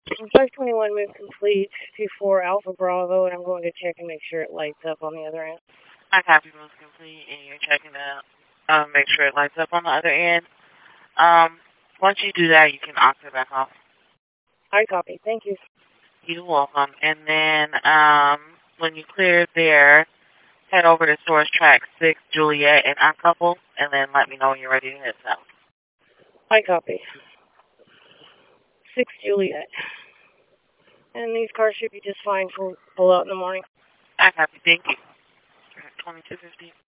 521 move complete to 4 Alpha Bravo, and I'm going to check and make sure it lights up on the other end. I copy moves complete, and you're checking to make sure it lights up on the other end. Once you do that, you can opt it back off. I copy. Thank you. You're welcome. And then when you clear there, head over to Source Track 6, Juliet, and uncouple, and then let me know when you're ready to head south. I copy. 6 Juliet. And these cars should be just fine for pull out in the morning. I copy. Thank you. 2250.